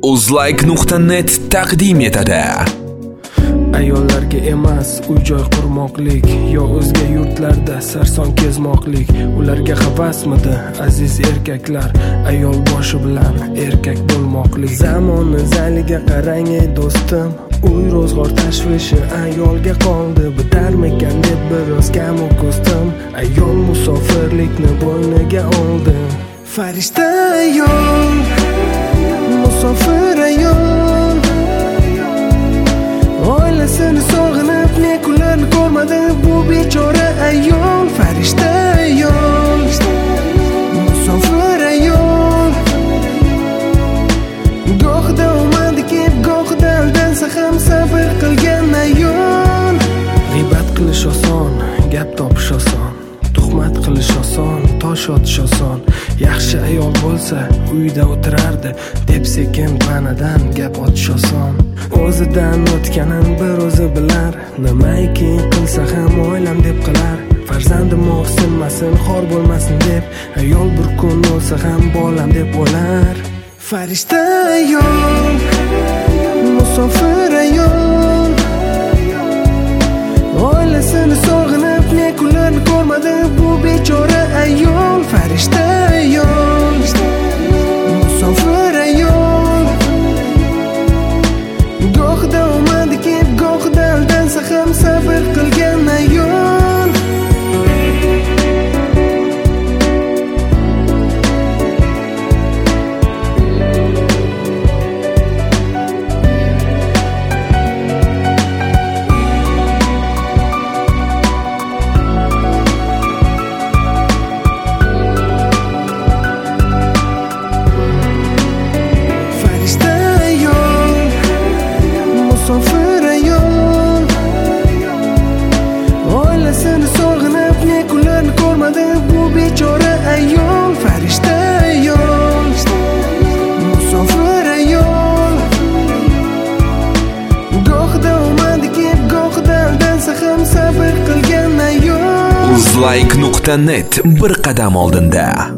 Uzlike.net taqdim etadi. Ayollarga emas uy-joy qurmoqlik, yo o'zga yurtlarda sarson kezmoqlik. Ularga havasmidi aziz erkaklar, ayol boshi bilan erkak bo'lmoqlik. Zamonni zaliga qarang ey do'stim, uy ro'zg'or tashvishi ayolga qoldi. Bitarmikan deb biroz kam ko'stim, ayol musofirlikni bo'yniga oldi. Farishta ayol, musofir ayol, oilasini sog'inib ne kunlarni ko'rmadi bu bechora ayol. Farishta ayol, musofir ayol, gohida omadi kelib gohida aldansa ham sabr qilgan ayol. G'iybat qilish oson, gap topish oson, tuhmat qilish oson, tosh otish oson. Yaxshi ayol bo'lsa uyda o'tirardi deb sekin panadan gap otish oson. O'zidan o'tganin bir o'zi bilar, nimaiki qilsa ham oilam deb qilar. Farzandim o'qsinmasin, xor bo'lmasin deb ayol bir kun o'lsa ham bolam deb o'lar. Farishta ayol, musofir ayol, oilasini sog'inib ne kunlarni ko'rmadi bu bechora ayol. Farishta ayol, musofir ayol, gohida omadi kelib gohida aldansa ham sabr qilgan ayol. Musofir ayol, oilasini sog'inib ne kunlarni ko'rmadi bu bechora ayol. Farishta ayol, musofir ayol, gohida omadi kelib gohida aldansa ham sabr qilgan ayol. Uzlike.net bir qadam oldinda.